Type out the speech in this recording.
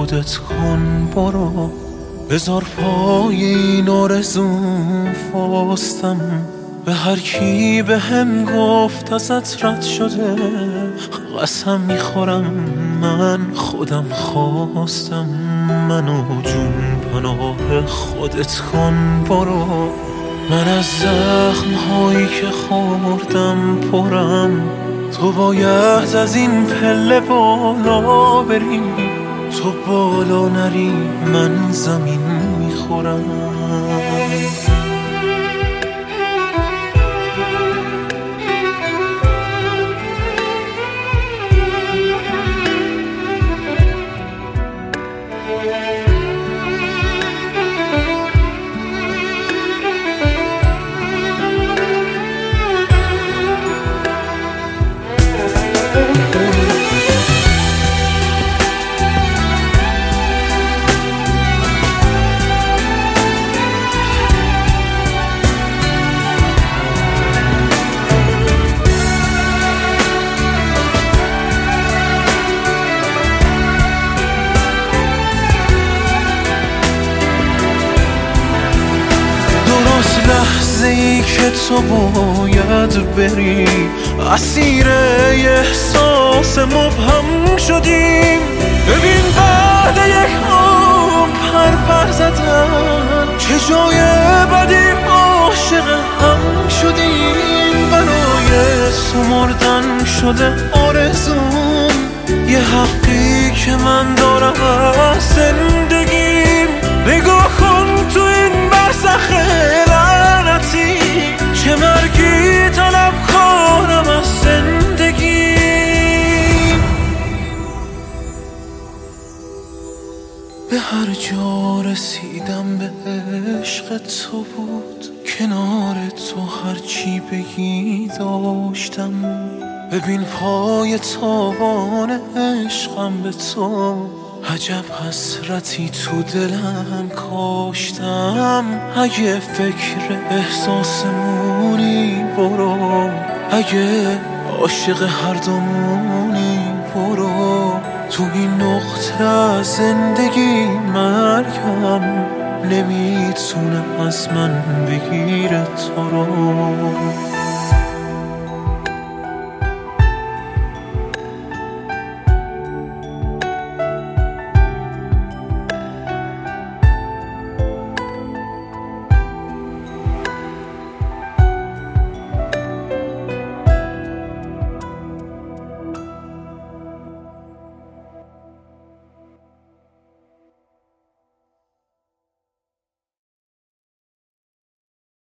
خودت کن برو، بذار پای این آرزوم فاستم. به هر کی به هم گفت ازت رد شده، قسم میخورم من خودم خواستم. منو جون پناه خودت کن برو، من از زخم هایی که خوردم پرم. تو باید از این پله بالا بری، تو بالا نری من زمین میخورم. لحظه ای که تو باید بری، اسیر احساس مبهم شدیم. ببین بعد یک عمر پر زدن، چه جای بدی عاشق هم شدیم. برای سمردن شده آرزوم، یه حقی که من دارم از زندگیم. نگاه کن تو این برزخ لعنتی، چه مرگی طلب کنم از زندگی. به هر جا رسیدم به عشق تو بود، کنار تو هرچی بگی داشتم. ببین پای تابان عشقم به تو، عجب حسرتی تو دلم کاشتم. اگه فکر احساسمونی برو، اگه عاشق هر دومونی برو. تو این نقطه از زندگی مرگم نمیتونه از من بگیره تو رو.